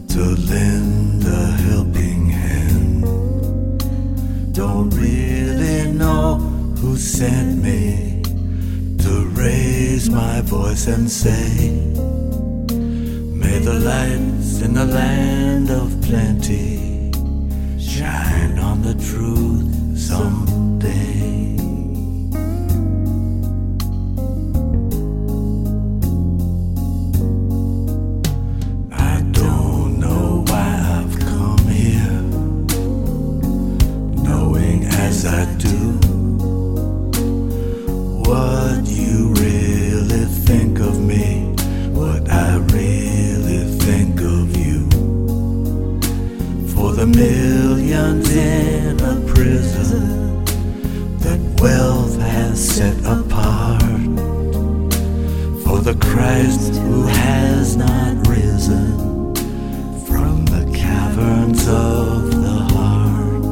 to lend a helping hand. Don't really know who sent me to raise my voice and say, may the lights in the land of plenty shine on the truth someday. I don't know why I've come here, knowing as I do what you really think of me, what I really think of you. For the millions in a prison that wealth has set apart, for the Christ who has not risen from the caverns of the heart,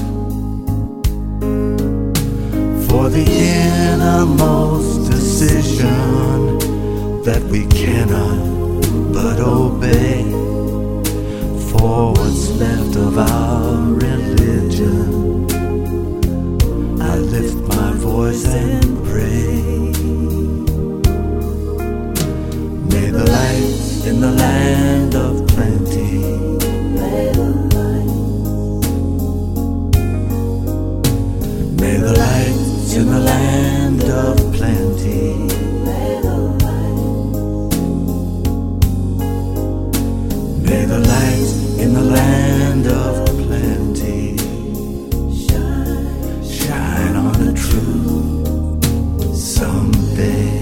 for the innermost decision that we cannot but obey, for what's left of our religion, I lift my voice and pray. May the lights in the land of plenty, may the lights in the land of plenty, may the lights in the land of plenty shine on the truth someday.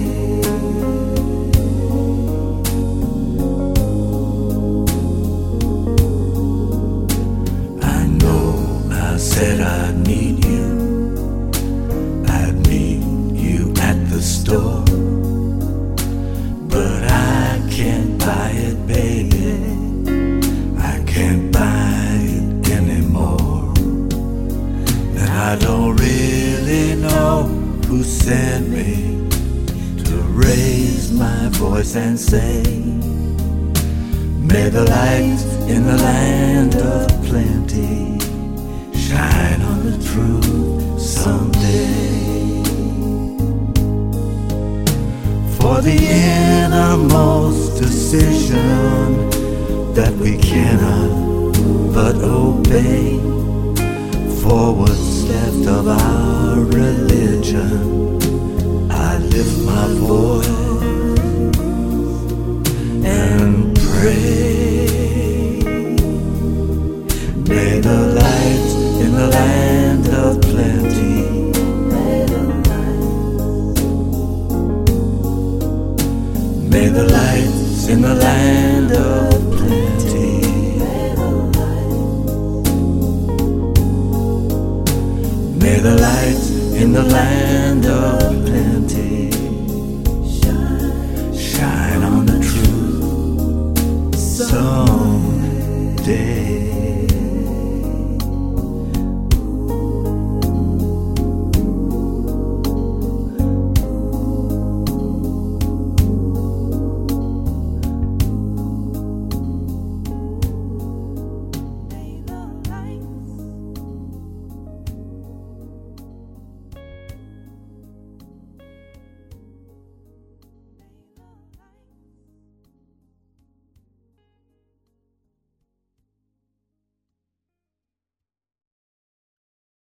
I know I said I'd meet you, I'd meet you at the store, but I can't buy it, baby, I can't buy it anymore. And I don't really know who sent me to raise my voice and say, may the lights in the land of plenty shine on the truth someday. For the innermost decision that we cannot but obey, for what's left of our religion, I lift my voice and pray. May the lights in the land of plenty, may the lights in the land of plenty, may the lights in the land of plenty shine on the truth someday.